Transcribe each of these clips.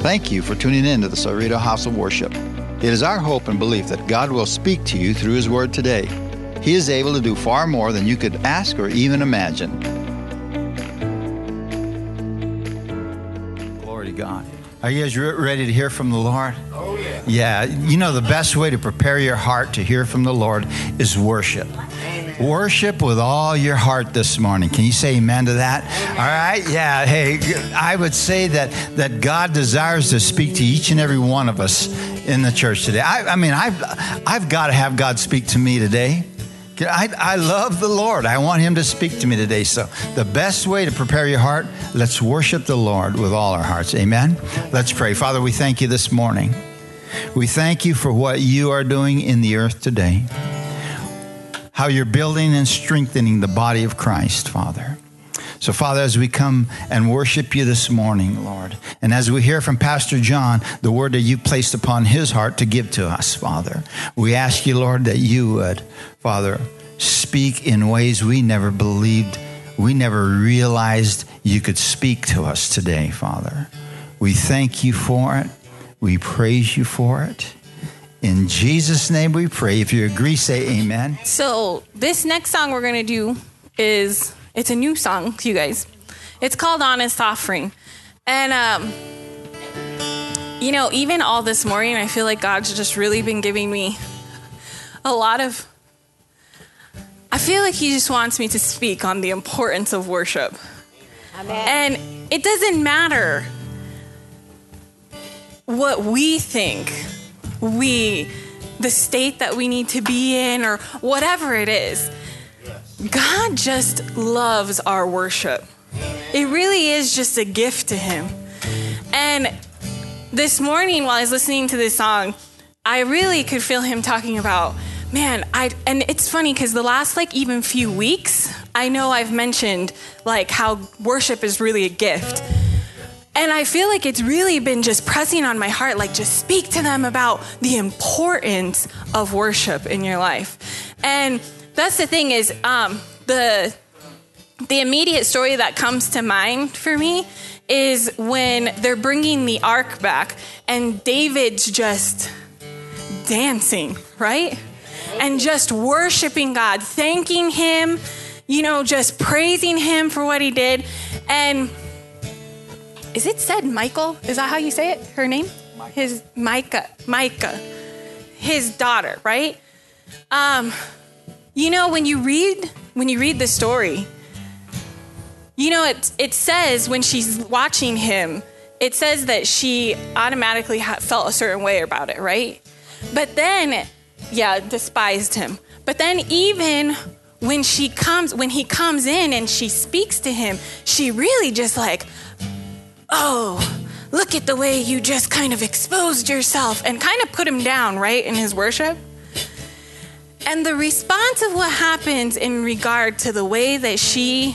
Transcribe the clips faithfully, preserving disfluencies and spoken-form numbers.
Thank you for tuning in to the Cerrito House of Worship. It is our hope and belief that God will speak to you through His Word today. He is able to do far more than you could ask or even imagine. Glory to God. Are you guys ready to hear from the Lord? Oh, yeah. Yeah. You know, the best way to prepare your heart to hear from the Lord is worship. Amen. Worship with all your heart this morning. Can you say amen to that? Amen. All right. Yeah. Hey, I would say that, that God desires to speak to each and every one of us in the church today. I, I mean, I've, I've got to have God speak to me today. I, I love the Lord. I want Him to speak to me today. So the best way to prepare your heart, let's worship the Lord with all our hearts. Amen? Let's pray. Father, we thank you this morning. We thank you for what you are doing in the earth today. How you're building and strengthening the body of Christ, Father. So, Father, as we come and worship you this morning, Lord, and as we hear from Pastor John, the word that you placed upon his heart to give to us, Father, we ask you, Lord, that you would, Father, speak in ways we never believed, we never realized you could speak to us today, Father. We thank you for it. We praise you for it. In Jesus' name we pray. If you agree, say amen. So this next song we're going to do is... It's a new song, you guys. It's called Honest Offering. And, um, you know, even all this morning, I feel like God's just really been giving me a lot of... I feel like He just wants me to speak on the importance of worship. Amen. And it doesn't matter what we think, we, the state that we need to be in, or whatever it is. God just loves our worship. It really is just a gift to Him. And this morning while I was listening to this song, I really could feel Him talking about, man, I and it's funny because the last like even few weeks, I know I've mentioned like how worship is really a gift. And I feel like it's really been just pressing on my heart, like just speak to them about the importance of worship in your life. And that's the thing is, um, the the immediate story that comes to mind for me is when they're bringing the ark back and David's just dancing, right? And just worshiping God, thanking Him, you know, just praising Him for what He did. And is it said Michael? Is that how you say it? Her name? His Micah, Micah, his daughter, right? Um... You know, when you read when you read the story, you know, it it says when she's watching him, it says that she automatically ha- felt a certain way about it, right? But then, yeah, despised him. But then even when she comes, when he comes in and she speaks to him, she really just like, oh, look at the way you just kind of exposed yourself and kind of put him down, right, in his worship. And the response of what happens in regard to the way that she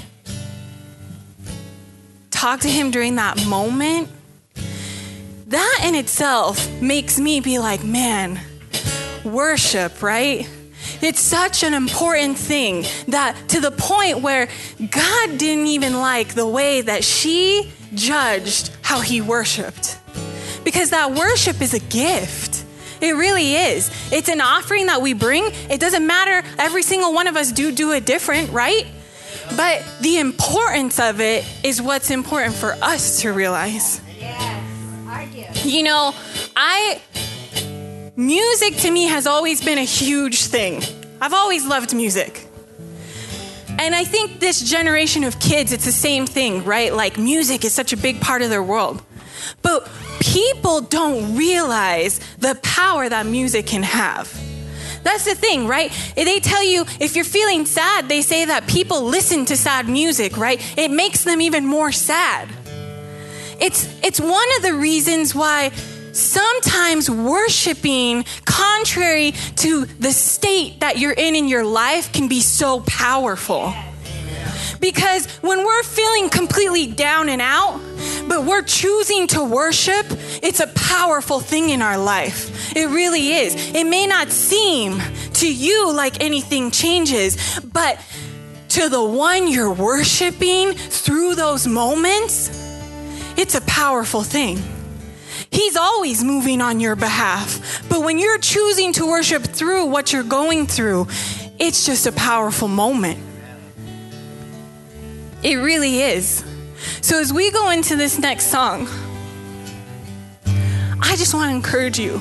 talked to him during that moment, that in itself makes me be like, man, worship, right? It's such an important thing that to the point where God didn't even like the way that she judged how he worshiped. Because that worship is a gift. It really is. It's an offering that we bring. It doesn't matter. Every single one of us do do it different, right? But the importance of it is what's important for us to realize. Yes, I get it. You know, I, music to me has always been a huge thing. I've always loved music. And I think this generation of kids, it's the same thing, right? Like music is such a big part of their world. But people don't realize the power that music can have. That's the thing, right? They tell you if you're feeling sad, they say that people listen to sad music, right? It makes them even more sad. It's it's one of the reasons why sometimes worshiping contrary to the state that you're in in your life can be so powerful. Because when we're feeling completely down and out, but we're choosing to worship, it's a powerful thing in our life. It really is. It may not seem to you like anything changes, but to the one you're worshiping through those moments, it's a powerful thing. He's always moving on your behalf. But when you're choosing to worship through what you're going through, it's just a powerful moment. It really is. So as we go into this next song, I just want to encourage you.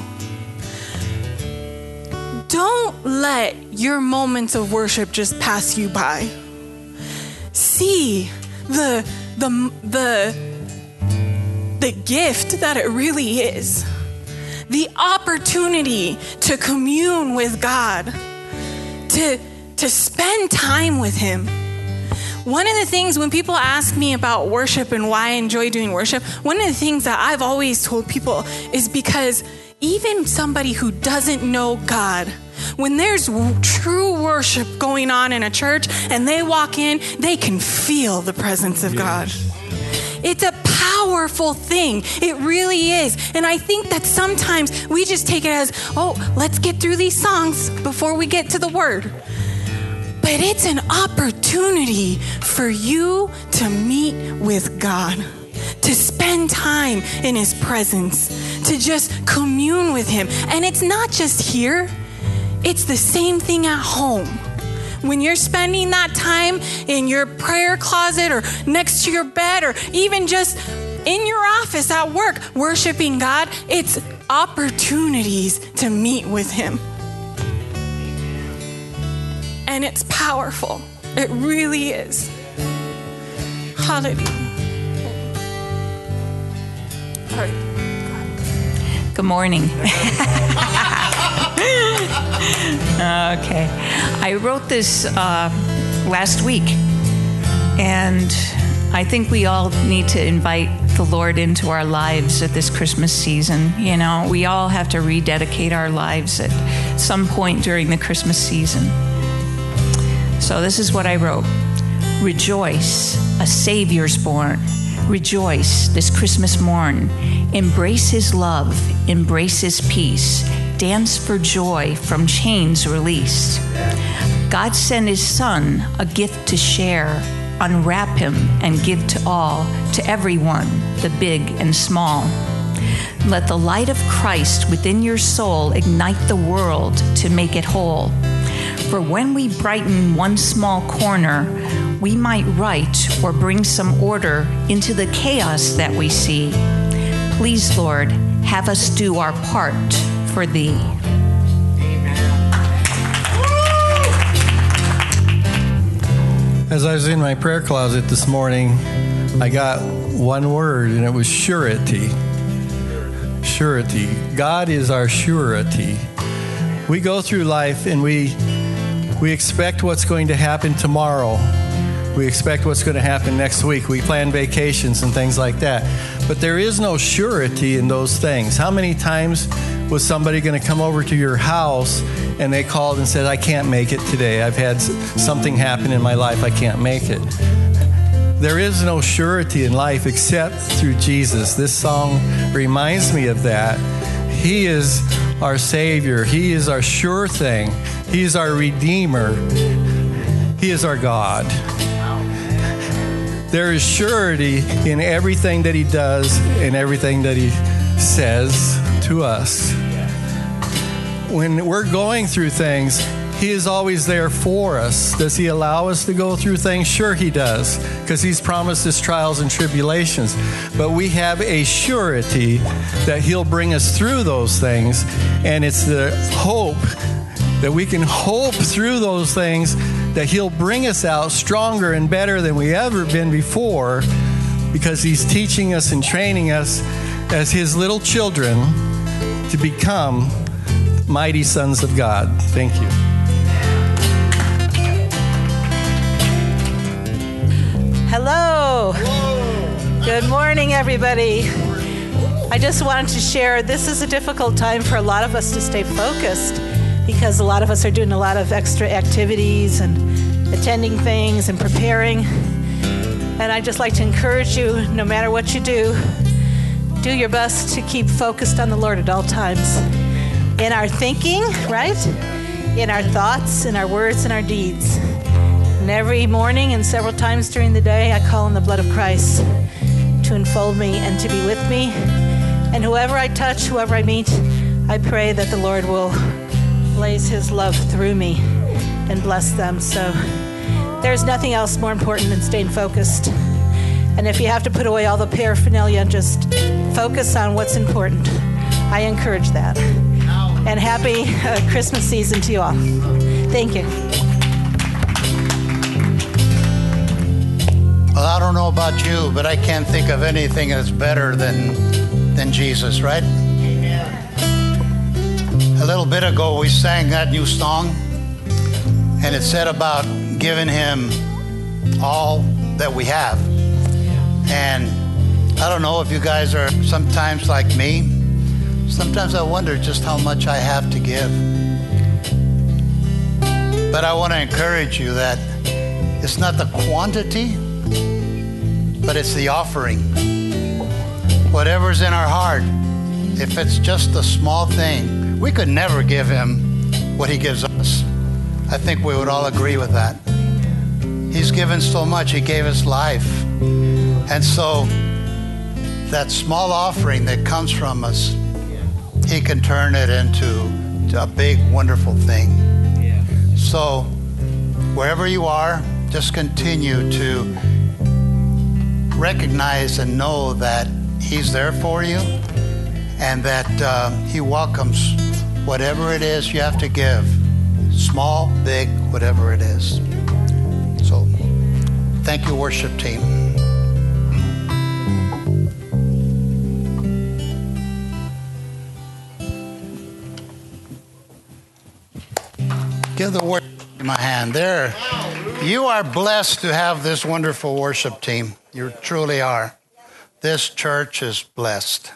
Don't let your moments of worship just pass you by. See the the the the gift that it really is. The opportunity to commune with God, to to spend time with him. One of the things when people ask me about worship and why I enjoy doing worship, one of the things that I've always told people is because even somebody who doesn't know God, when there's true worship going on in a church and they walk in, they can feel the presence of God. It's a powerful thing. It really is. And I think that sometimes we just take it as, oh, let's get through these songs before we get to the word. But it's an opportunity for you to meet with God, to spend time in his presence, to just commune with him. And it's not just here. It's the same thing at home. When you're spending that time in your prayer closet or next to your bed or even just in your office at work, worshiping God, it's opportunities to meet with him. And it's powerful. It really is. Hallelujah. All right. Good morning. Okay. I wrote this uh, last week, and I think we all need to invite the Lord into our lives at this Christmas season. You know, we all have to rededicate our lives at some point during the Christmas season. So this is what I wrote. Rejoice, a Savior's born. Rejoice this Christmas morn. Embrace his love, embrace his peace. Dance for joy from chains released. God sent his son, a gift to share. Unwrap him and give to all, to everyone, the big and small. Let the light of Christ within your soul ignite the world to make it whole. For when we brighten one small corner, we might right or bring some order into the chaos that we see. Please, Lord, have us do our part for thee. Amen. As I was in my prayer closet this morning, I got one word, and it was surety. Surety. God is our surety. We go through life and we we expect what's going to happen tomorrow. We expect what's going to happen next week. We plan vacations and things like that. But there is no surety in those things. How many times was somebody going to come over to your house and they called and said, I can't make it today. I've had something happen in my life. I can't make it. There is no surety in life except through Jesus. This song reminds me of that. He is our Savior. He is our sure thing. He is our Redeemer. He is our God. There is surety in everything that he does and everything that he says to us. When we're going through things, he is always there for us. Does he allow us to go through things? Sure he does, because he's promised us trials and tribulations. But we have a surety that he'll bring us through those things, and it's the hope that we can hope through those things that he'll bring us out stronger and better than we ever been before, because he's teaching us and training us as his little children to become mighty sons of God. Thank you. Hello. Hello. Good morning, everybody. I just wanted to share, this is a difficult time for a lot of us to stay focused, because a lot of us are doing a lot of extra activities and attending things and preparing. And I'd just like to encourage you, no matter what you do, do your best to keep focused on the Lord at all times. In our thinking, right? In our thoughts, in our words, and our deeds. And every morning and several times during the day, I call on the blood of Christ to enfold me and to be with me And whoever I touch, whoever I meet, I pray that the Lord will blaze his love through me and bless them. So there's nothing else more important than staying focused. And if you have to put away all the paraphernalia and just focus on what's important, I encourage that. And happy uh, Christmas season to you all. Thank you. Well, I don't know about you, but I can't think of anything that's better than than Jesus, right? Amen. A little bit ago, we sang that new song, and it said about giving him all that we have. And I don't know if you guys are sometimes like me. Sometimes I wonder just how much I have to give. But I want to encourage you that it's not the quantity, but it's the offering. Whatever's in our heart, if it's just a small thing, we could never give him what he gives us. I think we would all agree with that. He's given so much. He gave us life. And so that small offering that comes from us, he can turn it into a big, wonderful thing. So wherever you are, just continue to recognize and know that he's there for you, and that uh, he welcomes whatever it is you have to give, small, big, whatever it is. So thank you, worship team. Give the worship team a hand. There, you are blessed to have this wonderful worship team. You truly are. This church is blessed.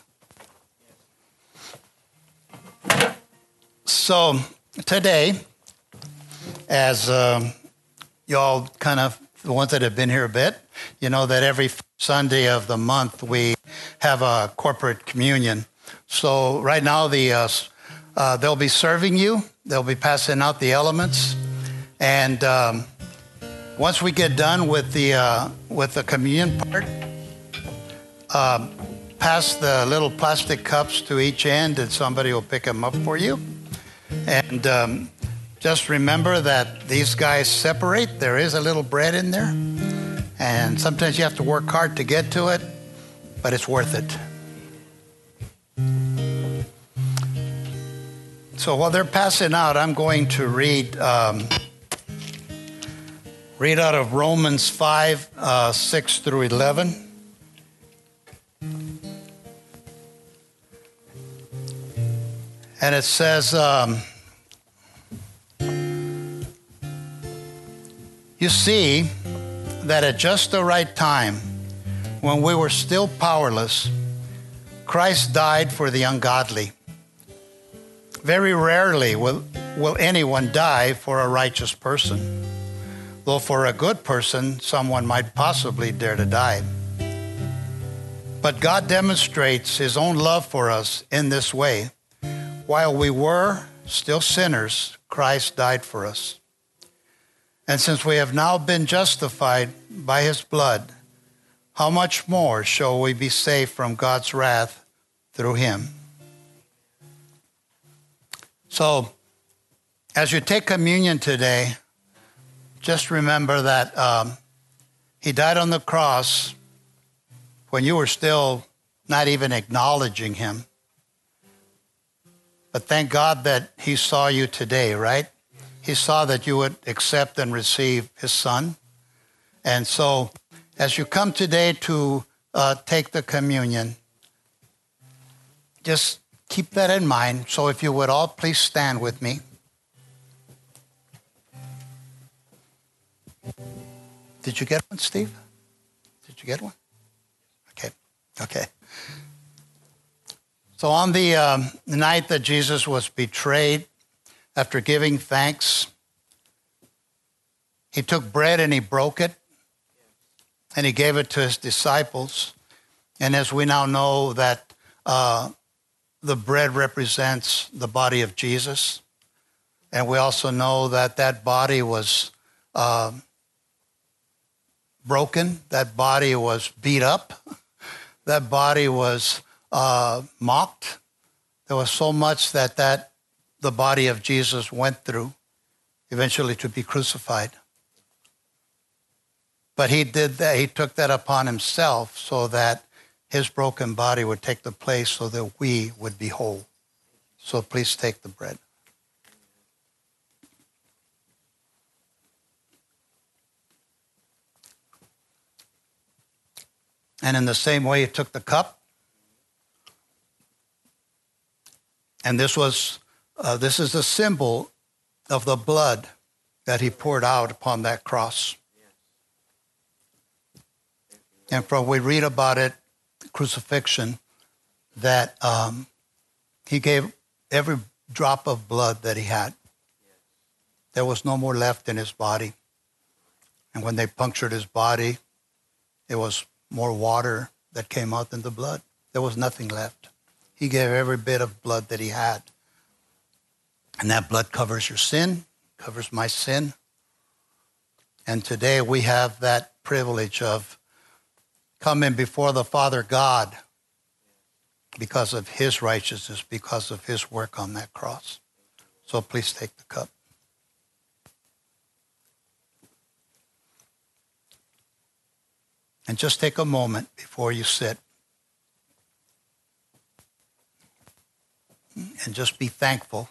So today, as um, y'all kind of, the ones that have been here a bit, you know that every Sunday of the month we have a corporate communion. So right now the uh, uh, they'll be serving you. They'll be passing out the elements. And um, once we get done with the uh, with the communion part, uh, pass the little plastic cups to each end, and somebody will pick them up for you. And um, just remember that these guys separate. There is a little bread in there, and sometimes you have to work hard to get to it, but it's worth it. So while they're passing out, I'm going to read um, read out of Romans five, uh, six through eleven. And it says, um, you see that at just the right time, when we were still powerless, Christ died for the ungodly. Very rarely will, will anyone die for a righteous person, though for a good person, someone might possibly dare to die. But God demonstrates his own love for us in this way. While we were still sinners, Christ died for us. And since we have now been justified by his blood, how much more shall we be saved from God's wrath through him? So, as you take communion today, just remember that um, he died on the cross when you were still not even acknowledging him. But thank God that he saw you today, right? He saw that you would accept and receive his son. And so as you come today to uh, take the communion, just keep that in mind. So if you would all please stand with me. Did you get one, Steve? Did you get one? Okay, okay. So on the um, night that Jesus was betrayed, after giving thanks, he took bread and he broke it, and he gave it to his disciples. And as we now know that uh, the bread represents the body of Jesus, and we also know that that body was uh, broken, that body was beat up, that body was uh, mocked. There was so much that, that the body of Jesus went through, eventually to be crucified. But he did that. He took that upon himself so that his broken body would take the place so that we would be whole. So please take the bread. And in the same way, he took the cup. And this was, uh, this is a symbol of the blood that he poured out upon that cross. And from we read about it, crucifixion, that um, he gave every drop of blood that he had. There was no more left in his body. And when they punctured his body, it was more water that came out than the blood. There was nothing left. He gave every bit of blood that he had. And that blood covers your sin, covers my sin. And today we have that privilege of coming before the Father God because of his righteousness, because of his work on that cross. So please take the cup. And just take a moment before you sit. And just be thankful.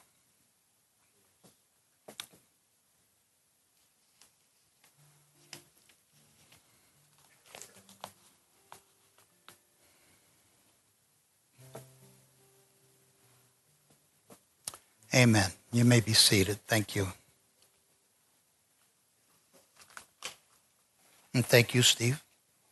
Amen. You may be seated. Thank you. And thank you, Steve.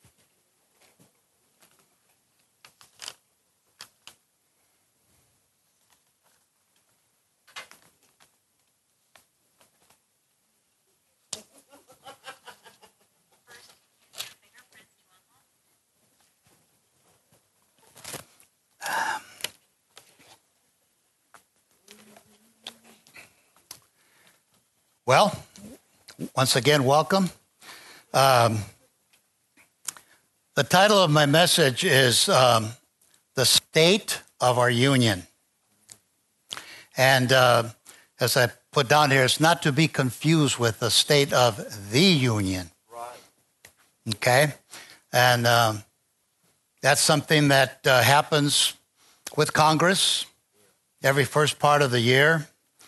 Well, once again, welcome. Um, the title of my message is um, The State of Our Union. And uh, as I put down here, it's not to be confused with the state of the union. Right. Okay? And um, that's something that uh, happens with Congress every first part of the year.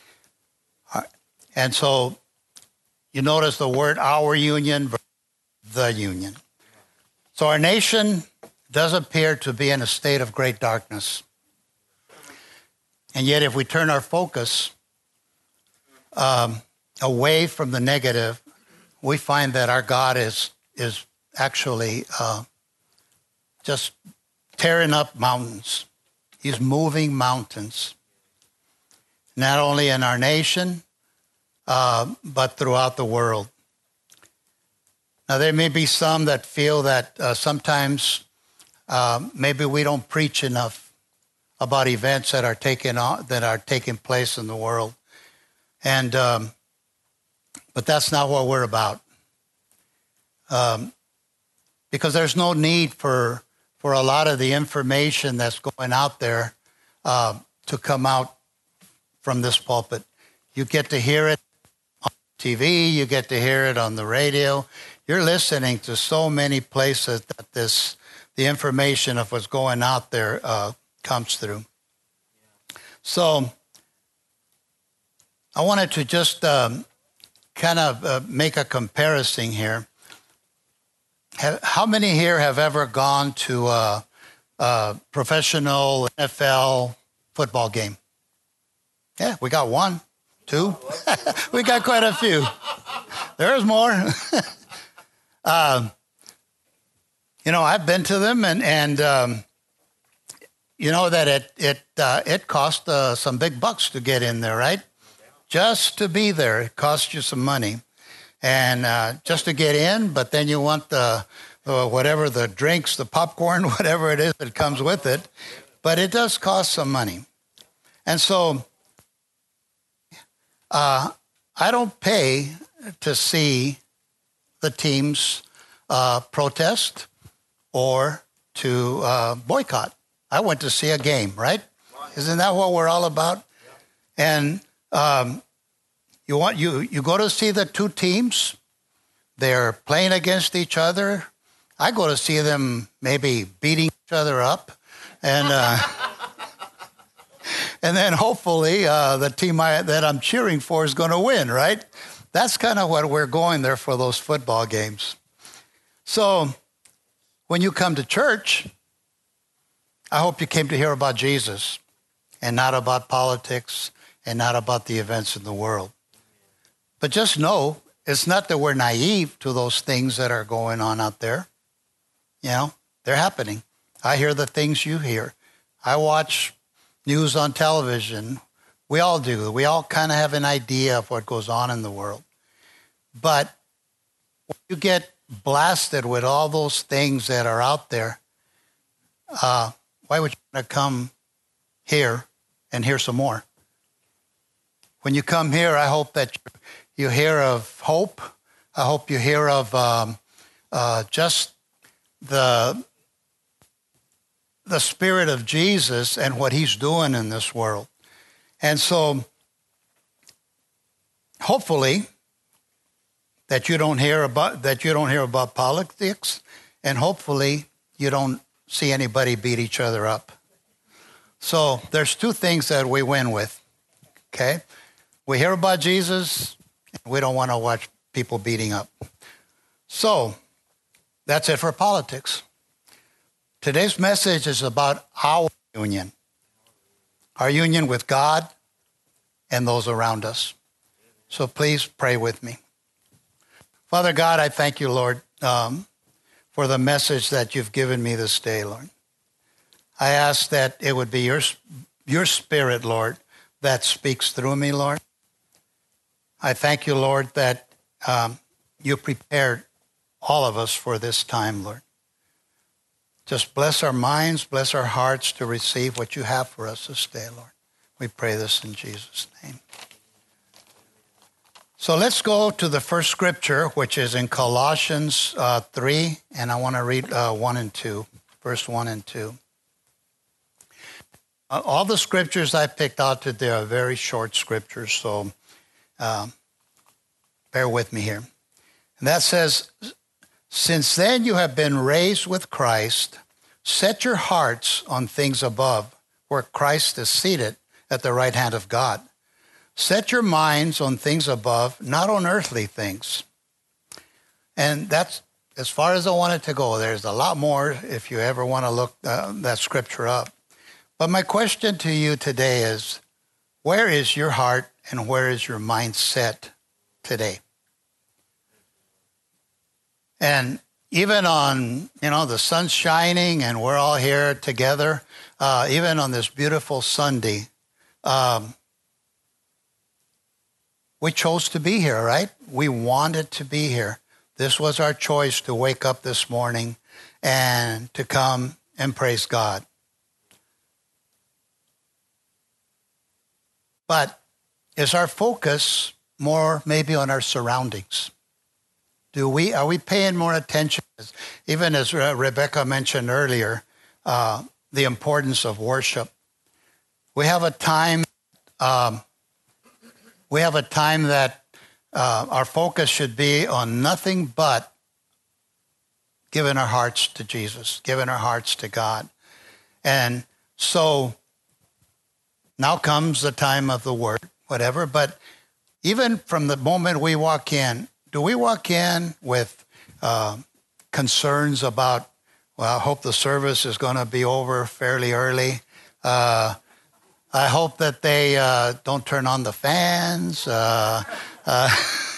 And so you notice the word our union, the union. So our nation does appear to be in a state of great darkness. And yet if we turn our focus um, away from the negative, we find that our God is, is actually uh, just tearing up mountains. He's moving mountains. Not only in our nation, Uh, but throughout the world. Now, there may be some that feel that uh, sometimes uh, maybe we don't preach enough about events that are taking on, that are taking place in the world, and um, but that's not what we're about. Um, because there's no need for for a lot of the information that's going out there uh, to come out from this pulpit. You get to hear it T V, you get to hear it on the radio. You're listening to so many places that this, the information of what's going out there uh, comes through. So I wanted to just um, kind of uh, make a comparison here. Have, how many here have ever gone to a, a professional N F L football game? Yeah, we got one. Two? We got quite a few. There's more. um, you know, I've been to them, and and um, you know that it it uh, it cost uh, some big bucks to get in there, right? Just to be there, it costs you some money, and uh, just to get in. But then you want the uh, whatever the drinks, the popcorn, whatever it is that comes with it. But it does cost some money, and so. Uh, I don't pay to see the teams uh, protest or to uh, boycott. I went to see a game, right? Isn't that what we're all about? And um, you want you you go to see the two teams. They're playing against each other. I go to see them maybe beating each other up, and uh, and then hopefully uh, the team I, that I'm cheering for is going to win, right? That's kind of what we're going there for, those football games. So when you come to church, I hope you came to hear about Jesus and not about politics and not about the events in the world. But just know, it's not that we're naive to those things that are going on out there. You know, they're happening. I hear the things you hear. I watch news on television. We all do. We all kind of have an idea of what goes on in the world. But when you get blasted with all those things that are out there, uh, why would you want to come here and hear some more? When you come here, I hope that you hear of hope. I hope you hear of um, uh, just the the Spirit of Jesus and what he's doing in this world. And so hopefully that you don't hear about that you don't hear about politics, and hopefully you don't see anybody beat each other up. So there's two things that we win with. Okay? We hear about Jesus, and we don't want to watch people beating up. So that's it for politics. Today's message is about our union, our union with God and those around us. So please pray with me. Father God, I thank you, Lord, um, for the message that you've given me this day, Lord. I ask that it would be your, your Spirit, Lord, that speaks through me, Lord. I thank you, Lord, that um, you prepared all of us for this time, Lord. Just bless our minds, bless our hearts to receive what you have for us this day, Lord. We pray this in Jesus' name. So let's go to the first scripture, which is in Colossians uh, three, and I want to read uh, one and two, verse one and two. Uh, all the scriptures I picked out today are very short scriptures, so um, bear with me here. And that says, since then you have been raised with Christ, set your hearts on things above, where Christ is seated at the right hand of God. Set your minds on things above, not on earthly things. And that's as far as I wanted to go. There's a lot more if you ever want to look uh, that scripture up. But my question to you today is, where is your heart and where is your mind set today? And even on, you know, the sun's shining and we're all here together, uh, even on this beautiful Sunday, um, we chose to be here, right? We wanted to be here. This was our choice to wake up this morning and to come and praise God. But is our focus more maybe on our surroundings? Do we, are we paying more attention? Even as Rebecca mentioned earlier, uh, the importance of worship. We have a time, um, we have a time that uh, our focus should be on nothing but giving our hearts to Jesus, giving our hearts to God. And so now comes the time of the word, whatever. But even from the moment we walk in, do we walk in with uh, concerns about, well, I hope the service is going to be over fairly early. Uh, I hope that they uh, don't turn on the fans. Uh, uh,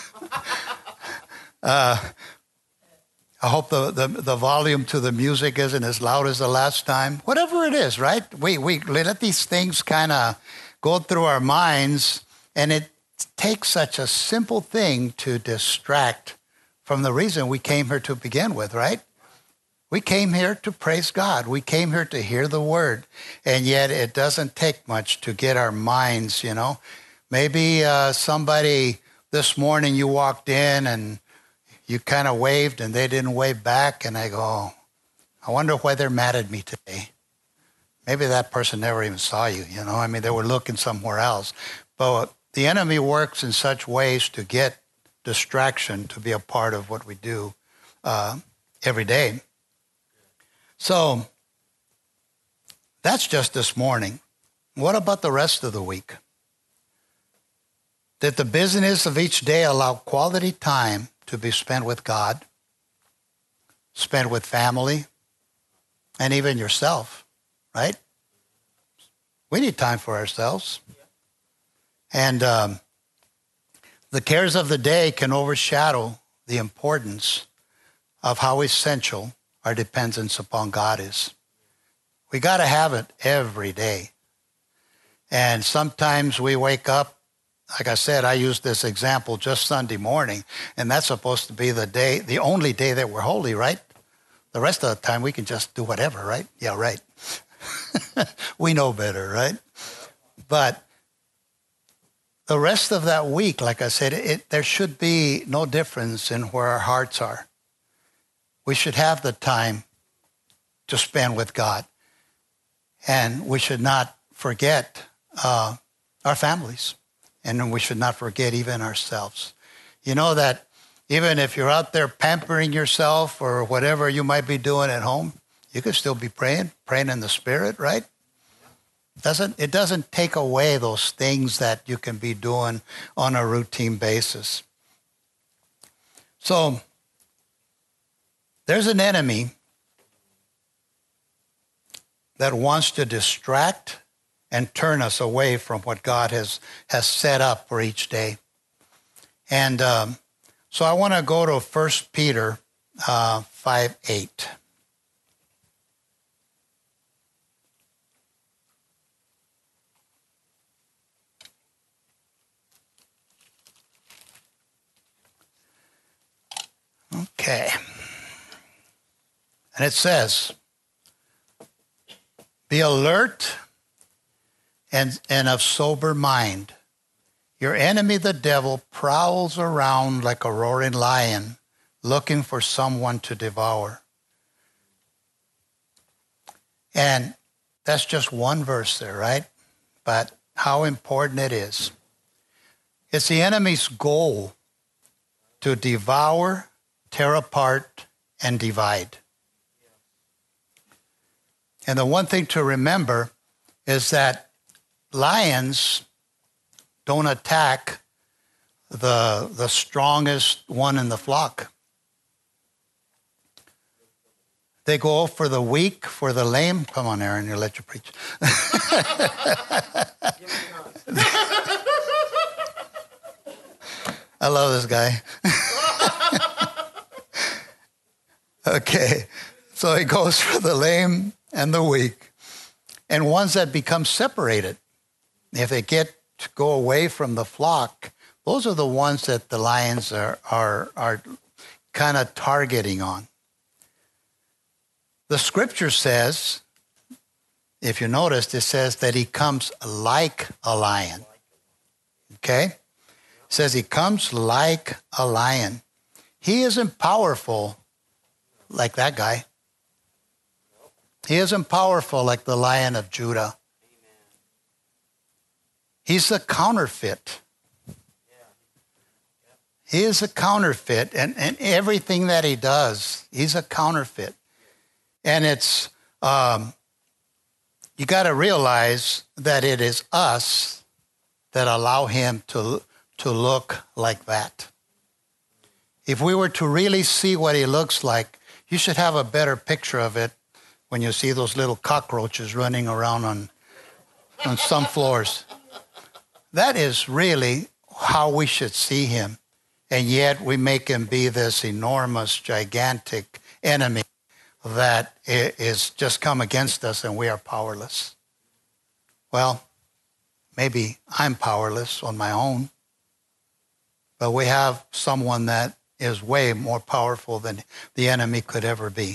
uh, I hope the, the, the volume to the music isn't as loud as the last time. Whatever it is, right? We, we let these things kind of go through our minds, and it takes such a simple thing to distract from the reason we came here to begin with, right? We came here to praise God. We came here to hear the word. And yet it doesn't take much to get our minds, you know. Maybe uh, somebody this morning, you walked in and you kind of waved and they didn't wave back. And I go, oh, I wonder why they're mad at me today. maybe that person never even saw you, you know. I mean, they were looking somewhere else. But the enemy works in such ways to get distraction to be a part of what we do uh, every day. So that's just this morning. What about the rest of the week? Did the business of each day allow quality time to be spent with God, spent with family, and even yourself, right? We need time for ourselves. And um, the cares of the day can overshadow the importance of how essential our dependence upon God is. We got to have it every day. And sometimes we wake up, like I said, I used this example just Sunday morning, and that's supposed to be the day, the only day that we're holy, right? The rest of the time we can just do whatever, right? Yeah, right. We know better, right? But the rest of that week, like I said, it, there should be no difference in where our hearts are. We should have the time to spend with God. And we should not forget uh, our families. And we should not forget even ourselves. You know that even if you're out there pampering yourself or whatever you might be doing at home, you could still be praying, praying in the Spirit, right? Doesn't, it doesn't take away those things that you can be doing on a routine basis. So there's an enemy that wants to distract and turn us away from what God has, has set up for each day. And um, so I want to go to First Peter uh, five eight. Okay. And it says, be alert and, and of sober mind. Your enemy, the devil, prowls around like a roaring lion, looking for someone to devour. And that's just one verse there, right? But how important it is. It's the enemy's goal to devour, tear apart, and divide. And the one thing to remember is that lions don't attack the, the strongest one in the flock. They go for the weak, for the lame. Come on, Aaron, you let you preach. I love this guy. Okay, so he goes for the lame and the weak, and ones that become separated. If they get to go away from the flock, those are the ones that the lions are are, are kind of targeting on. The scripture says, if you noticed, it says that he comes like a lion. Okay? It says he comes like a lion. He isn't powerful like that guy. He isn't powerful like the Lion of Judah. He's a counterfeit. He is a counterfeit, and, and everything that he does, he's a counterfeit. And it's, um, you got to realize that it is us that allow him to, to look like that. If we were to really see what he looks like, you should have a better picture of it when you see those little cockroaches running around on, on some floors. That is really how we should see him. And yet we make him be this enormous, gigantic enemy that is just come against us and we are powerless. Well, maybe I'm powerless on my own, but we have someone that is way more powerful than the enemy could ever be.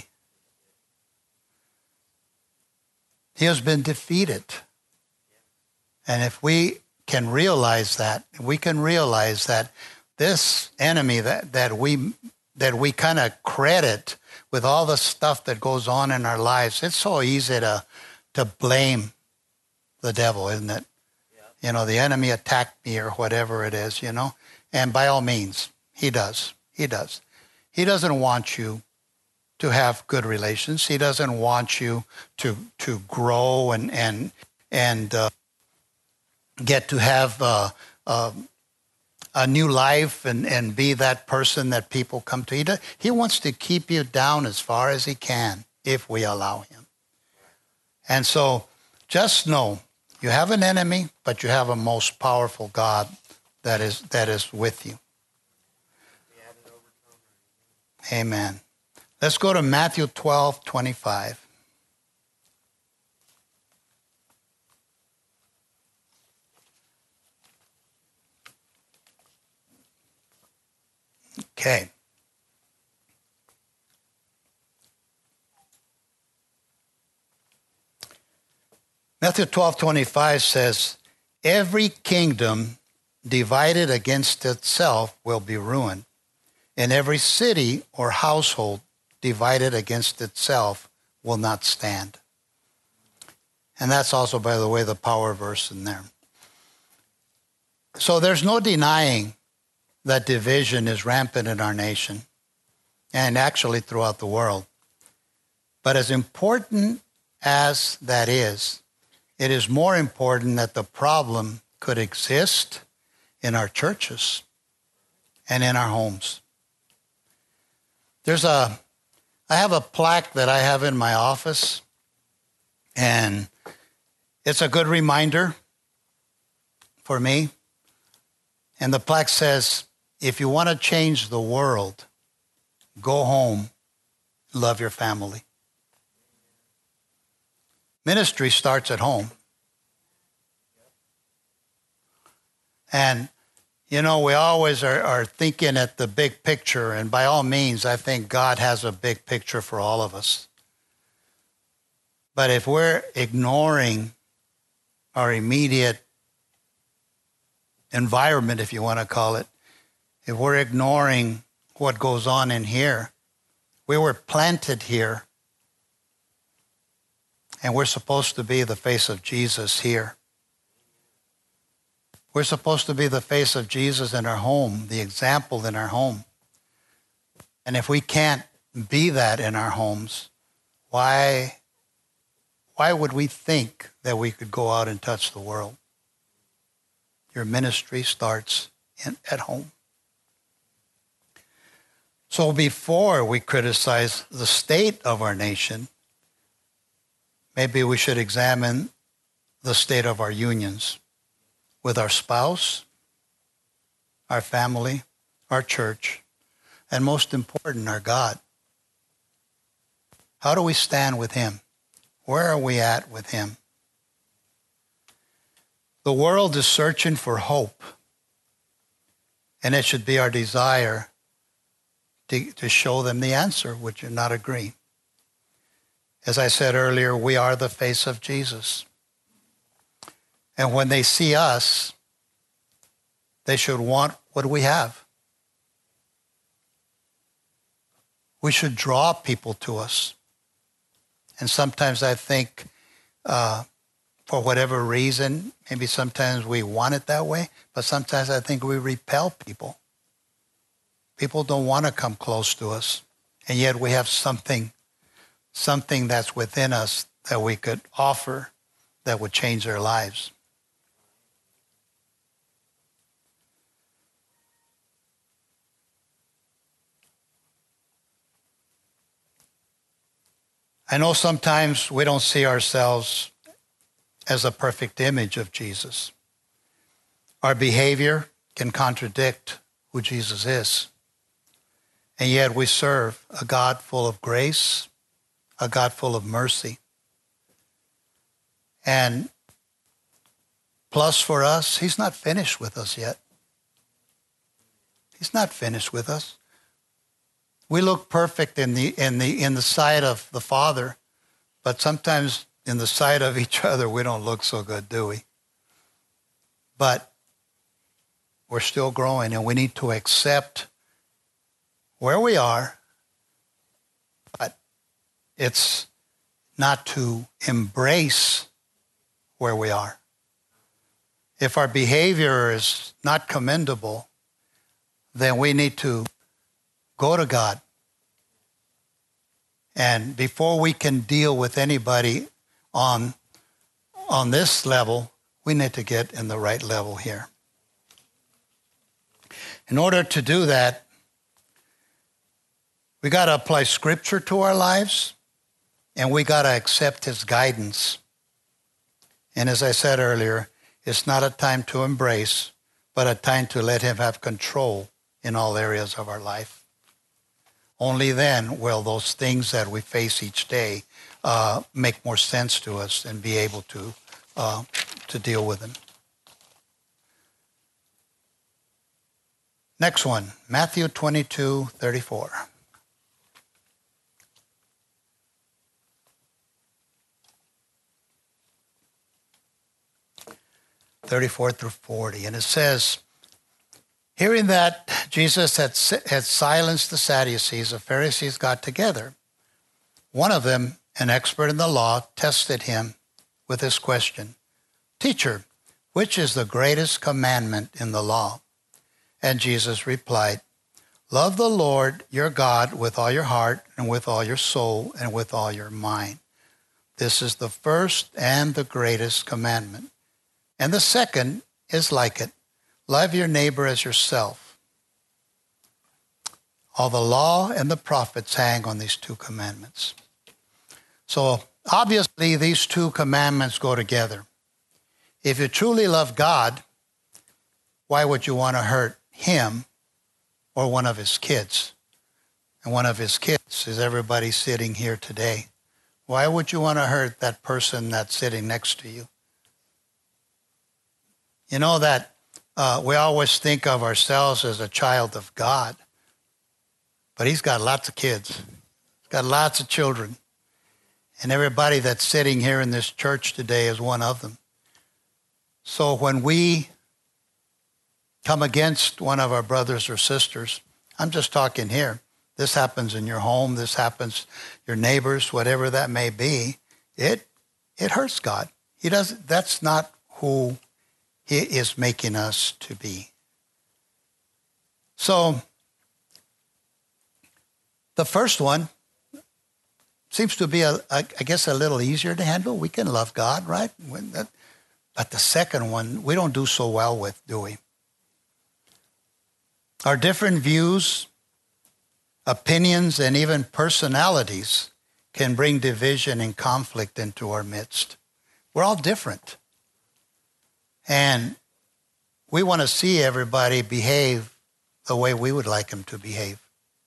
He has been defeated. And if we can realize that, we can realize that this enemy that, that we that we kind of credit with all the stuff that goes on in our lives, it's so easy to to blame the devil, isn't it? Yeah. You know, the enemy attacked me or whatever it is, you know. And by all means, he does. He does. He doesn't want you to have good relations. He doesn't want you to to grow and and and uh, get to have uh, uh, a new life and, and be that person that people come to. He, does, he wants to keep you down as far as he can if we allow him. And so just know you have an enemy, but you have a most powerful God that is that is with you. Amen. Let's go to Matthew twelve twenty-five. Okay. Matthew twelve twenty-five says, every kingdom divided against itself will be ruined, and every city or household divided against itself will not stand. And that's also, by the way, the power verse in there. So there's no denying that division is rampant in our nation and actually throughout the world. But as important as that is, it is more important that the problem could exist in our churches and in our homes. There's a, I have a plaque that I have in my office, and it's a good reminder for me. And the plaque says, if you want to change the world, go home, love your family. Ministry starts at home. And, you know, we always are, are thinking at the big picture, and by all means, I think God has a big picture for all of us. But if we're ignoring our immediate environment, if you want to call it, if we're ignoring what goes on in here, we were planted here, and we're supposed to be the face of Jesus here. We're supposed to be the face of Jesus in our home, the example in our home. And if we can't be that in our homes, why, why would we think that we could go out and touch the world? Your ministry starts in, at home. So before we criticize the state of our nation, maybe we should examine the state of our unions with our spouse, our family, our church, and most important, our God. How do we stand with him? Where are we at with him? The world is searching for hope, and it should be our desire to, to show them the answer. Would you not agree? As I said earlier, we are the face of Jesus. And when they see us, they should want what we have. We should draw people to us. And sometimes I think, uh, for whatever reason, maybe sometimes we want it that way, but sometimes I think we repel people. People don't want to come close to us, and yet we have something, something that's within us that we could offer that would change their lives. I know sometimes we don't see ourselves as a perfect image of Jesus. Our behavior can contradict who Jesus is. And yet we serve a God full of grace, a God full of mercy. And plus for us, he's not finished with us yet. He's not finished with us. We look perfect in the in the in the sight of the Father, but sometimes in the sight of each other we don't look so good, do we? But we're still growing, and we need to accept where we are. But it's not to embrace where we are. If our behavior is not commendable, then we need to go to God. And before we can deal with anybody on, on this level, we need to get in the right level here. In order to do that, we got to apply Scripture to our lives, and we got to accept His guidance. And as I said earlier, it's not a time to embrace, but a time to let Him have control in all areas of our life. Only then will those things that we face each day uh, make more sense to us and be able to, uh, to deal with them. Next one, Matthew twenty-two thirty-four. thirty-four through forty. And it says, hearing that Jesus had, had silenced the Sadducees, the Pharisees got together. One of them, an expert in the law, tested him with this question, Teacher, which is the greatest commandment in the law? And Jesus replied, Love the Lord your God with all your heart and with all your soul and with all your mind. This is the first and the greatest commandment. And the second is like it. Love your neighbor as yourself. All the law and the prophets hang on these two commandments. So obviously these two commandments go together. If you truly love God, why would you want to hurt Him or one of His kids? And one of His kids is everybody sitting here today. Why would you want to hurt that person that's sitting next to you? You know that uh, we always think of ourselves as a child of God, but He's got lots of kids. He's got lots of children. And everybody that's sitting here in this church today is one of them. So when we come against one of our brothers or sisters, I'm just talking here. This happens in your home. This happens your neighbors, whatever that may be. It it hurts God. He does. That's not who He is making us to be. So the first one seems to be, a, a, I guess, a little easier to handle. We can love God, right? When that, but the second one, we don't do so well with, do we? Our different views, opinions, and even personalities can bring division and conflict into our midst. We're all different. And we want to see everybody behave the way we would like them to behave.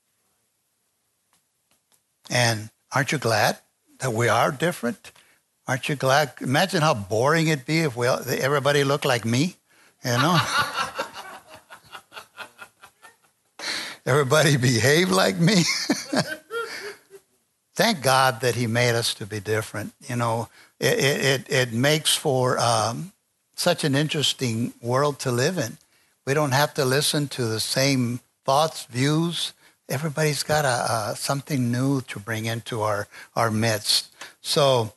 And aren't you glad that we are different? Aren't you glad? Imagine how boring it'd be if we all, everybody looked like me, you know? Everybody behave like me. Thank God that He made us to be different. You know, it it, it makes for um, such an interesting world to live in. We don't have to listen to the same thoughts, views. Everybody's got a, a, something new to bring into our, our midst. So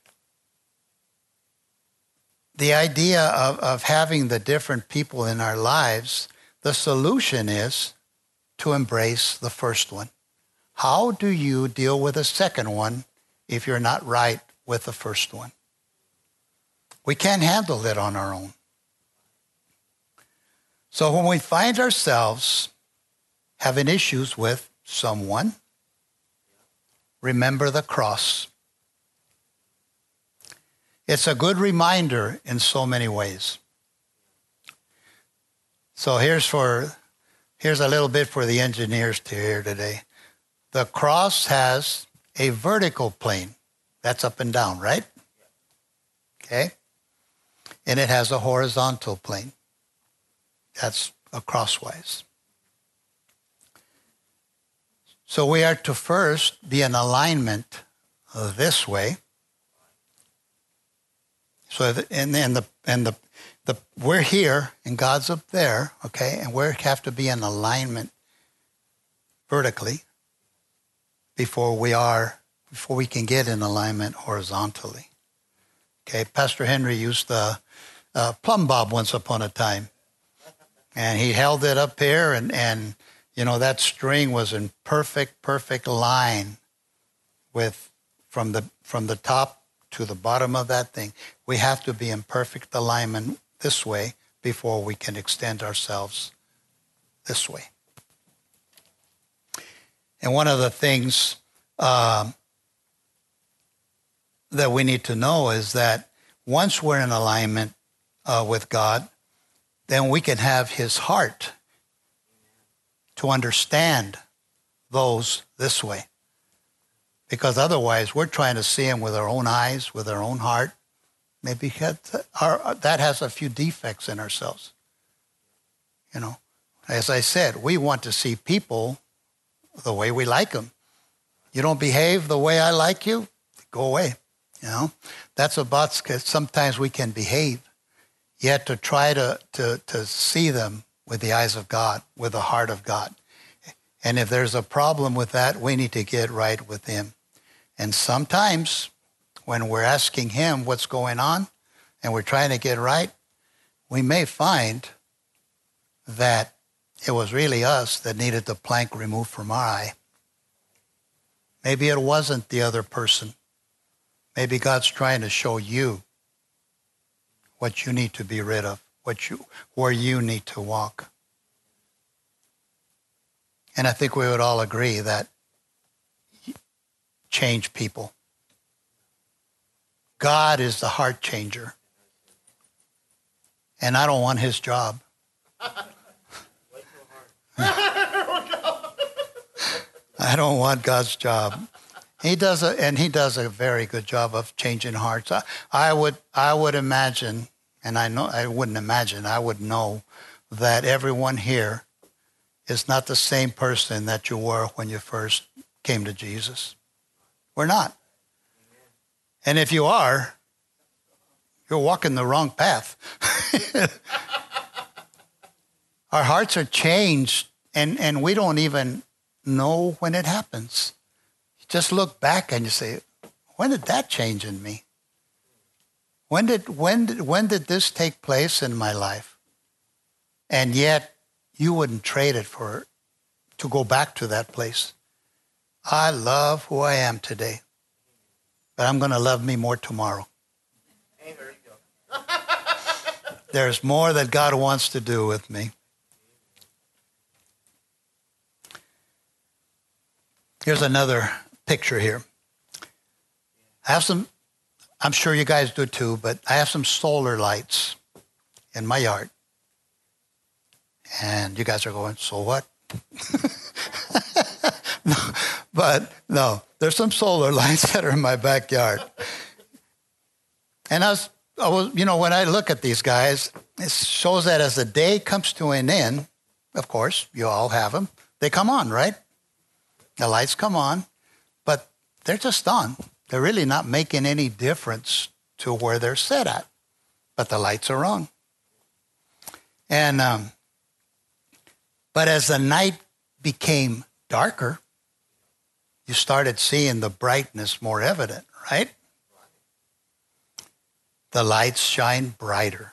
the idea of, of having the different people in our lives, the solution is to embrace the first one. How do you deal with the second one if you're not right with the first one? We can't handle it on our own. So when we find ourselves having issues with someone, remember the cross. It's a good reminder in so many ways. So here's for here's a little bit for the engineers to hear today. The cross has a vertical plane. That's up and down, right? Okay? And it has a horizontal plane. That's a crosswise. So we are to first be in alignment this way. So the, and then the and the the we're here and God's up there, okay, and we have to be in alignment vertically before we are before we can get in alignment horizontally. Okay, Pastor Henry used the uh, plumb bob once upon a time. And he held it up here, and, and, you know, that string was in perfect, perfect line with from the from the top to the bottom of that thing. We have to be in perfect alignment this way before we can extend ourselves this way. And one of the things um, that we need to know is that once we're in alignment uh, with God, then we can have his heart to understand those this way. Because otherwise, we're trying to see him with our own eyes, with our own heart. Maybe our, that has a few defects in ourselves. You know, as I said, we want to see people the way we like them. You don't behave the way I like you, go away. You know, that's about, sometimes we can behave, yet to try to, to, to see them with the eyes of God, with the heart of God. And if there's a problem with that, we need to get right with him. And sometimes when we're asking him what's going on and we're trying to get right, we may find that it was really us that needed the plank removed from our eye. Maybe it wasn't the other person. Maybe God's trying to show you what you need to be rid of, what you, where you need to walk. And I think we would all agree that change people. God is the heart changer. And I don't want his job. I don't want God's job. He does a, and he does a very good job of changing hearts. I, I would, I would imagine, and I know, I wouldn't imagine, I would know that everyone here is not the same person that you were when you first came to Jesus. We're not. And if you are, you're walking the wrong path. Our hearts are changed, and, and we don't even know when it happens. You just look back and you say, when did that change in me? When did, when did, when did this take place in my life? And yet, you wouldn't trade it for, to go back to that place. I love who I am today, but I'm going to love me more tomorrow. Hey, there you go. There's more that God wants to do with me. Here's another picture here. I have some, I'm sure you guys do too, but I have some solar lights in my yard. And you guys are going, so what? No, but no, there's some solar lights that are in my backyard. And I was, I was, you know, when I look at these guys, it shows that as the day comes to an end, of course, you all have them, they come on, right? The lights come on, but they're just on. They're really not making any difference to where they're set at, but the lights are on. And, um, but as the night became darker, you started seeing the brightness more evident, right? The lights shine brighter.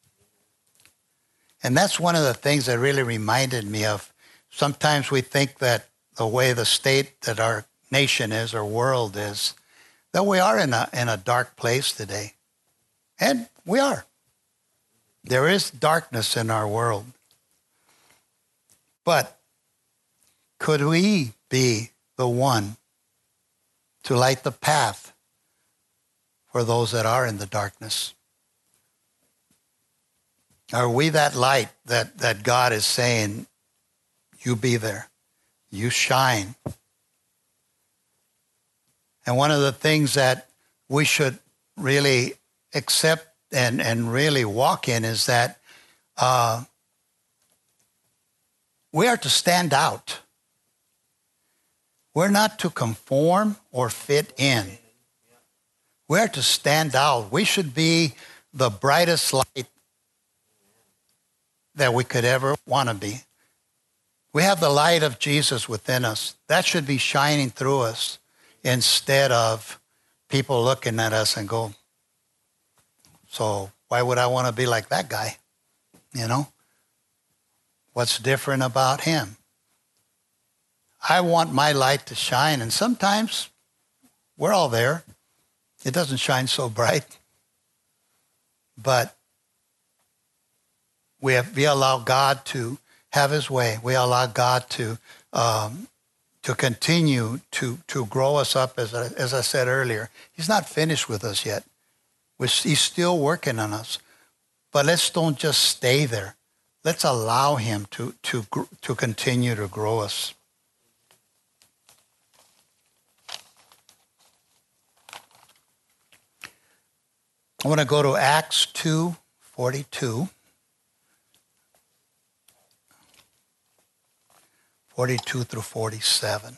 And that's one of the things that really reminded me of, sometimes we think that the way the state that our nation is, our world is, that we are in a, in a dark place today. And we are. There is darkness in our world. But could we be the one to light the path for those that are in the darkness? Are we that light that, that God is saying, you be there, you shine? And one of the things that we should really accept and, and really walk in is that uh, we are to stand out. We're not to conform or fit in. We're to stand out. We should be the brightest light that we could ever want to be. We have the light of Jesus within us. That should be shining through us. instead of people looking at us and go, so why would I want to be like that guy? You know? What's different about him? I want my light to shine, and sometimes we're all there. It doesn't shine so bright. But we, have, we allow God to have his way. We allow God to um, to continue to, to grow us up, as I, as I said earlier. He's not finished with us yet. We're, he's still working on us. But let's don't just stay there. Let's allow him to, to, to continue to grow us. I want to go to Acts two forty-two. forty-two through forty-seven.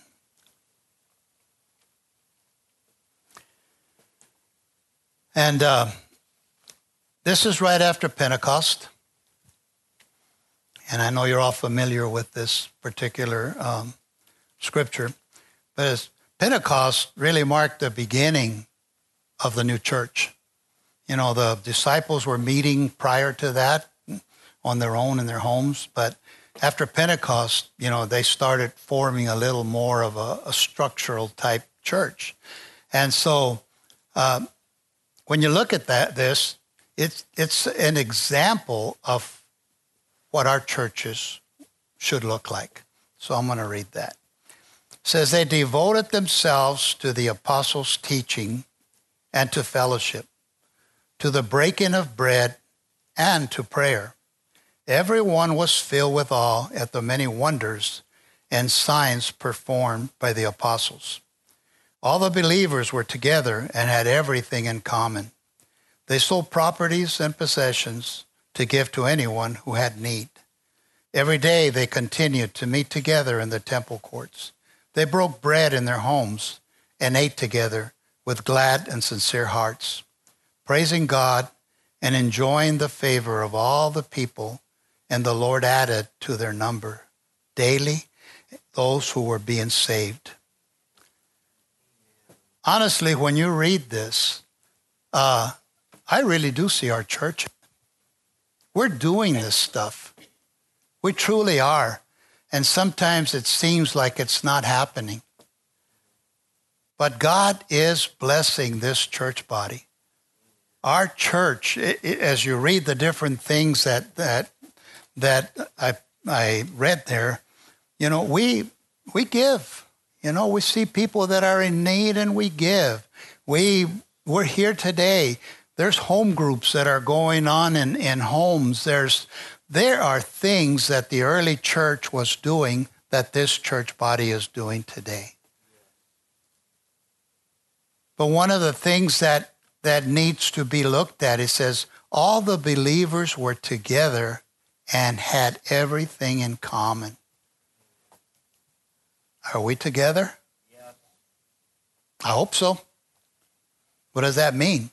And uh, this is right after Pentecost. And I know you're all familiar with this particular um, scripture. But as Pentecost really marked the beginning of the new church. You know, the disciples were meeting prior to that on their own in their homes. But after Pentecost, you know, they started forming a little more of a, a structural type church. And so um, when you look at that, this, it's, it's an example of what our churches should look like. So I'm going to read that. It says, they devoted themselves to the apostles' teaching and to fellowship, to the breaking of bread and to prayer. Everyone was filled with awe at the many wonders and signs performed by the apostles. All the believers were together and had everything in common. They sold properties and possessions to give to anyone who had need. Every day they continued to meet together in the temple courts. They broke bread in their homes and ate together with glad and sincere hearts, praising God and enjoying the favor of all the people, and the Lord added to their number daily those who were being saved. Honestly, when you read this, uh, I really do see our church. We're doing this stuff. We truly are. And sometimes it seems like it's not happening. But God is blessing this church body. Our church, it, it, as you read the different things that that that I I read there, you know, we we give. You know, we see people that are in need and we give. We we're here today. There's home groups that are going on in, in homes. There's there are things that the early church was doing that this church body is doing today. But one of the things that that needs to be looked at, it says, all the believers were together and had everything in common. Are we together? Yes. I hope so. What does that mean?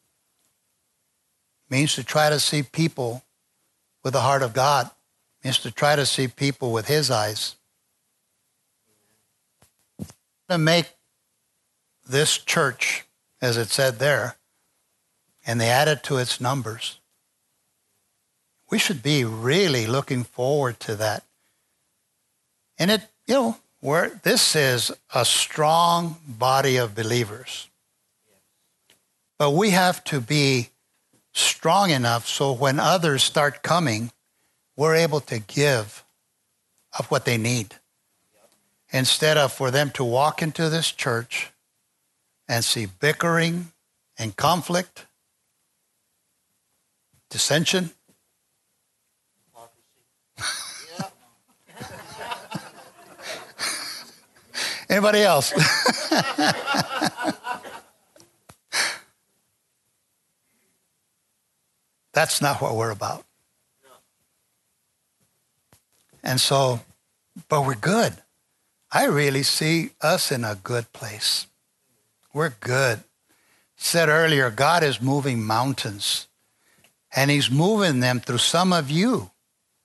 It means to try to see people with the heart of God. It means to try to see people with his eyes. To make this church, as it said there, and they added to its numbers. We should be really looking forward to that. And it, you know, where this is a strong body of believers. But we have to be strong enough so when others start coming, we're able to give of what they need. Instead of for them to walk into this church and see bickering and conflict, dissension. Anybody else? That's not what we're about. And so, but we're good. I really see us in a good place. We're good. Said earlier, God is moving mountains, and he's moving them through some of you.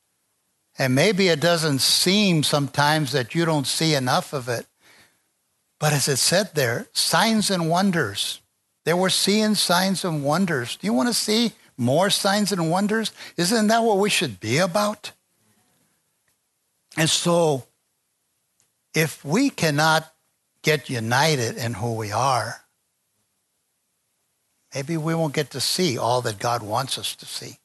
And maybe it doesn't seem sometimes that you don't see enough of it, But as it said there, signs and wonders. They were seeing signs and wonders. Do you want to see more signs and wonders? Isn't that what we should be about? And so, if we cannot get united in who we are, maybe we won't get to see all that God wants us to see.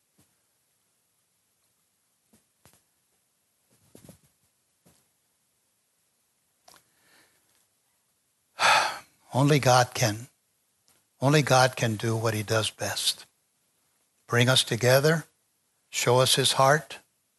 Only God can. Only God can do what he does best. Bring us together, show us his heart.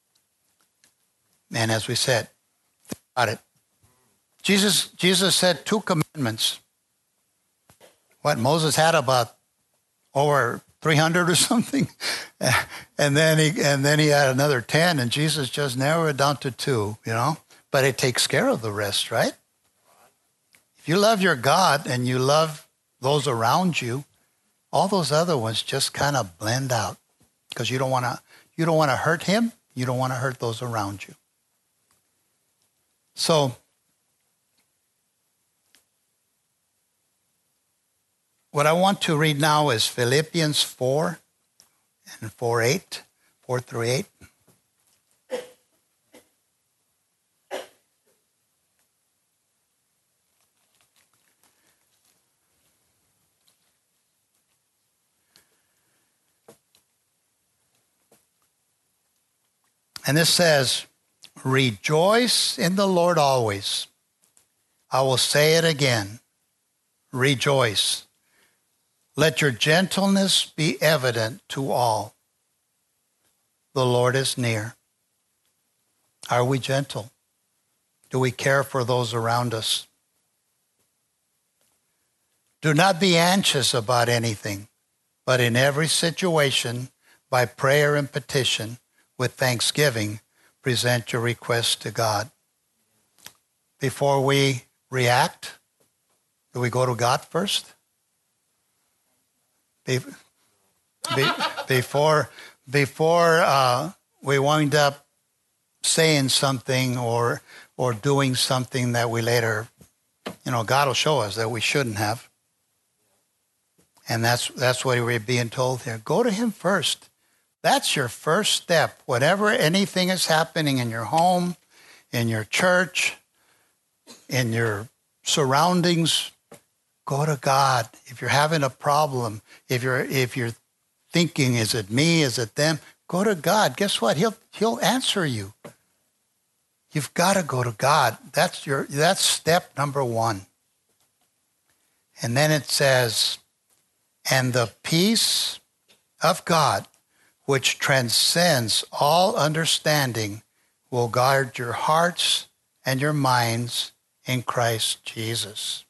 And as we said, think about it. Jesus, Jesus said two commandments. What, Moses had about over three hundred or something? And then he and then he had another ten, and Jesus just narrowed it down to two, you know? But it takes care of the rest, right? If you love your God and you love those around you, all those other ones just kind of blend out because you don't want to you don't want to hurt him, you don't want to hurt those around you. So what I want to read now is Philippians four and four eight, four through eight. And this says, rejoice in the Lord always. I will say it again, rejoice. Let your gentleness be evident to all. The Lord is near. Are we gentle? Do we care for those around us? Do not be anxious about anything, but in every situation, by prayer and petition, with thanksgiving, present your requests to God. Before we react, do we go to God first? Be, be, before before uh, we wind up saying something or or doing something that we later, you know, God will show us that we shouldn't have. And that's that's what we're being told here. Go to him first. That's your first step. Whatever anything is happening in your home, in your church, in your surroundings, go to God. If you're having a problem, if you're if you're thinking, is it me, is it them? Go to God. Guess what? He'll he'll answer you. You've got to go to God. That's your that's step number one. And then it says, and the peace of God, which transcends all understanding, will guard your hearts and your minds in Christ Jesus.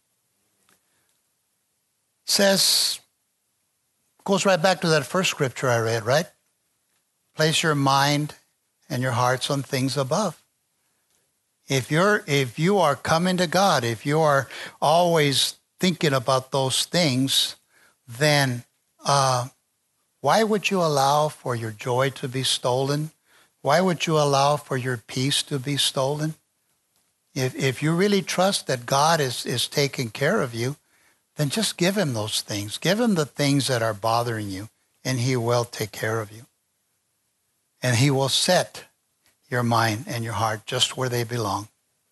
Says, goes right back to that first scripture I read, right? Place your mind and your hearts on things above. If you're, if you are coming to God, if you are always thinking about those things, then uh, why would you allow for your joy to be stolen? Why would you allow for your peace to be stolen? If if you really trust that God is, is taking care of you, then just give him those things. Give him the things that are bothering you, and he will take care of you. And he will set your mind and your heart just where they belong.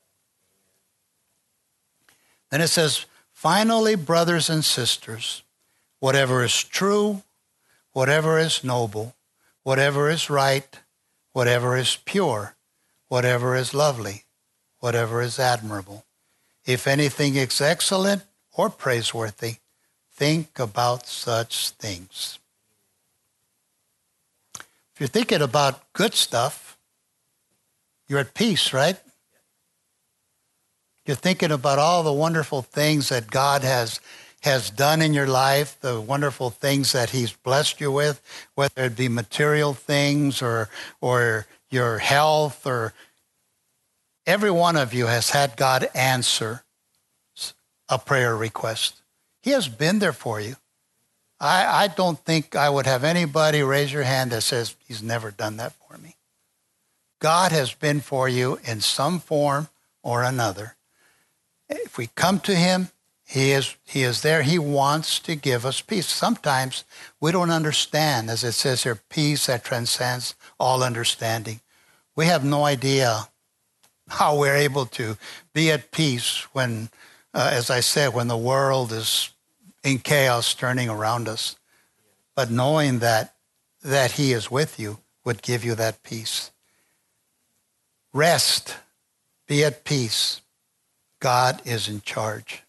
Then it says, finally, brothers and sisters, whatever is true, whatever is noble, whatever is right, whatever is pure, whatever is lovely, whatever is admirable, if anything is excellent or praiseworthy, think about such things. If you're thinking about good stuff, you're at peace, right? You're thinking about all the wonderful things that God has has done in your life, the wonderful things that he's blessed you with, whether it be material things or or your health, or every one of you has had God answer a prayer request. He has been there for you. I, I don't think I would have anybody raise your hand that says he's never done that for me. God has been for you in some form or another. If we come to him, he is, he is there. He wants to give us peace. Sometimes we don't understand, as it says here, peace that transcends all understanding. We have no idea how we're able to be at peace when, uh, as I said, when the world is in chaos turning around us. But knowing that, that he is with you would give you that peace. Rest. Be at peace. God is in charge.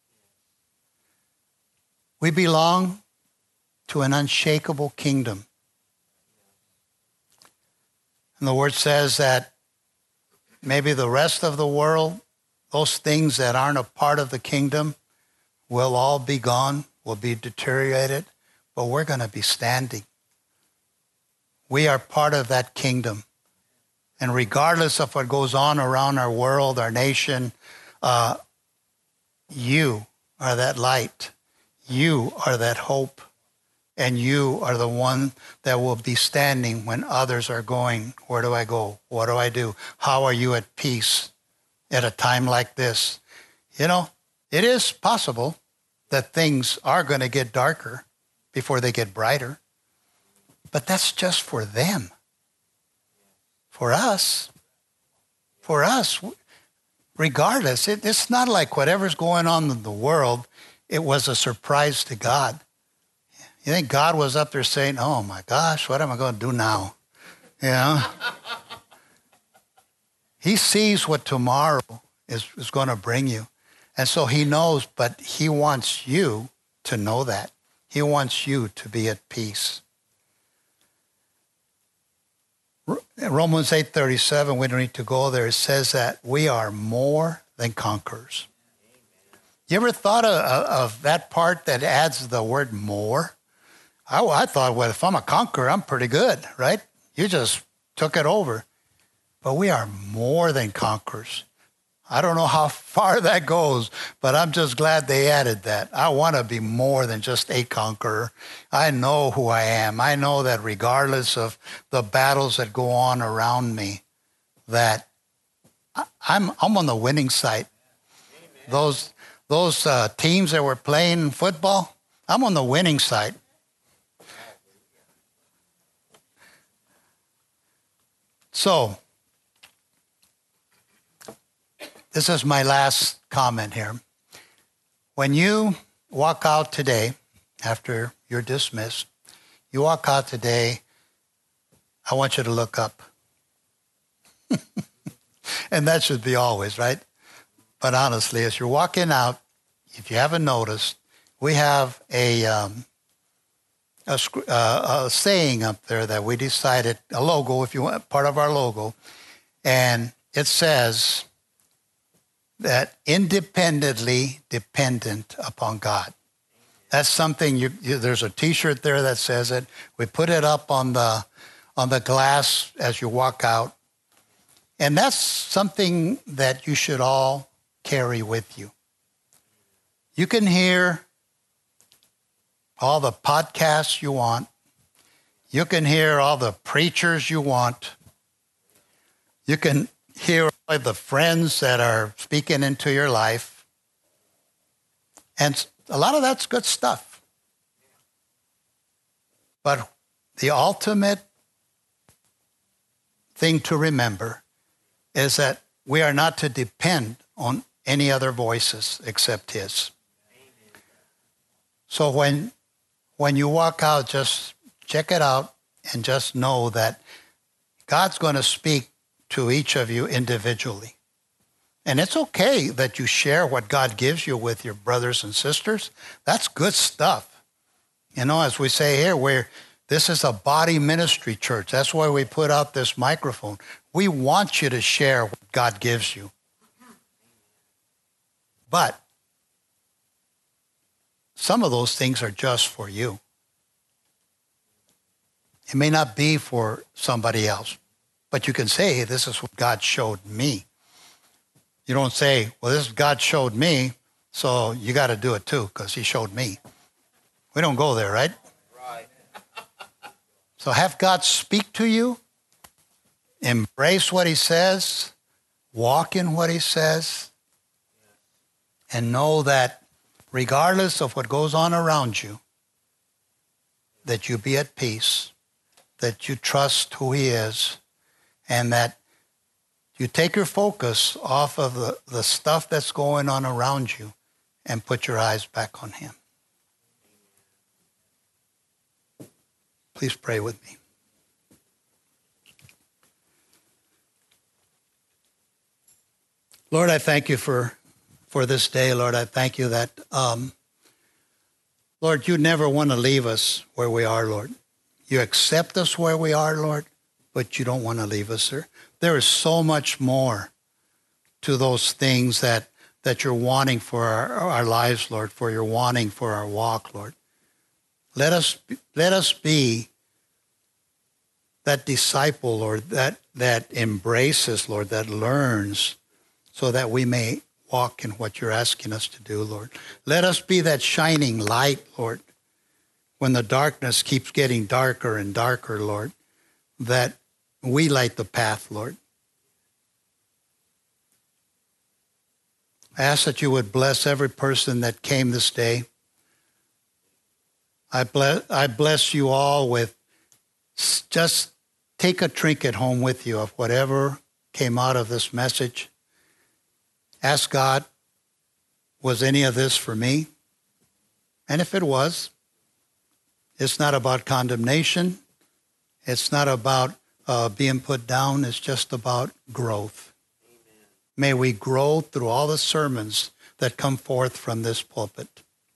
We belong to an unshakable kingdom. And the word says that maybe the rest of the world, those things that aren't a part of the kingdom, will all be gone, will be deteriorated, but we're going to be standing. We are part of that kingdom. And regardless of what goes on around our world, our nation, uh, you are that light. You are that hope. And you are the one that will be standing when others are going, where do I go? What do I do? How are you at peace at a time like this? You know, it is possible that things are going to get darker before they get brighter. But that's just for them. For us, for us, regardless, it, it's not like whatever's going on in the world, it was a surprise to God. You think God was up there saying, oh my gosh, what am I going to do now? You know? He sees what tomorrow is, is going to bring you. And so he knows, but he wants you to know that. He wants you to be at peace. Romans eight thirty-seven, we don't need to go there. It says that we are more than conquerors. You ever thought of, of that part that adds the word more? I, I thought, well, if I'm a conqueror, I'm pretty good, right? You just took it over. But we are more than conquerors. I don't know how far that goes, but I'm just glad they added that. I want to be more than just a conqueror. I know who I am. I know that regardless of the battles that go on around me, that I'm, I'm on the winning side. Amen. Those, those uh, teams that were playing football, I'm on the winning side. So, this is my last comment here. When you walk out today, after you're dismissed, you walk out today, I want you to look up. And that should be always, right? But honestly, as you're walking out, if you haven't noticed, we have a, um, a, uh, a saying up there that we decided, a logo, if you want, part of our logo, and it says that independently dependent upon God. That's something, you, you, there's a T-shirt there that says it. We put it up on the, on the glass as you walk out. And that's something that you should all carry with you. You can hear all the podcasts you want. You can hear all the preachers you want. You can hear all the friends that are speaking into your life. And a lot of that's good stuff. But the ultimate thing to remember is that we are not to depend on any other voices except his. So when, when you walk out, just check it out and just know that God's going to speak to each of you individually. And it's okay that you share what God gives you with your brothers and sisters. That's good stuff. You know, as we say here, we're, this is a body ministry church. That's why we put out this microphone. We want you to share what God gives you. But some of those things are just for you. It may not be for somebody else, but you can say, hey, this is what God showed me. You don't say, well, this is God showed me, so you got to do it too because he showed me. We don't go there, right? Right. So have God speak to you. Embrace what he says. Walk in what he says. and know that regardless of what goes on around you, that you be at peace, that you trust who he is, and that you take your focus off of the, the stuff that's going on around you and put your eyes back on him. Please pray with me. Lord, I thank you for, for this day. Lord, I thank you that, um, Lord, you never want to leave us where we are, Lord. You accept us where we are, Lord, but you don't want to leave us there. There is so much more to those things that, that you're wanting for our, our lives, Lord, for your wanting for our walk, Lord. Let us, let us be that disciple, Lord, that, that embraces, Lord, that learns, so that we may walk in what you're asking us to do, Lord. Let us be that shining light, Lord, when the darkness keeps getting darker and darker, Lord, that we light the path, Lord. I ask that you would bless every person that came this day. I bless, I bless you all with just take a trinket home with you of whatever came out of this message. Ask God, was any of this for me? And if it was, it's not about condemnation. It's not about uh, being put down. It's just about growth. Amen. May we grow through all the sermons that come forth from this pulpit.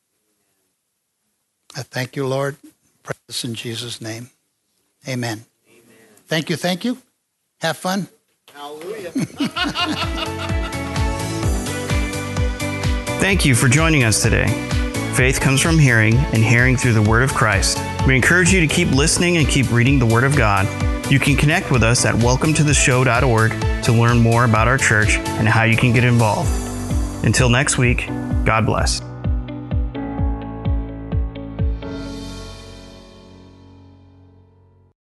I thank you, Lord. Pray this in Jesus' name. Amen. Amen. Thank you, thank you. Have fun. Hallelujah. Thank you for joining us today. Faith comes from hearing, and hearing through the Word of Christ. We encourage you to keep listening and keep reading the Word of God. You can connect with us at welcome to the show dot org to learn more about our church and how you can get involved. Until next week, God bless.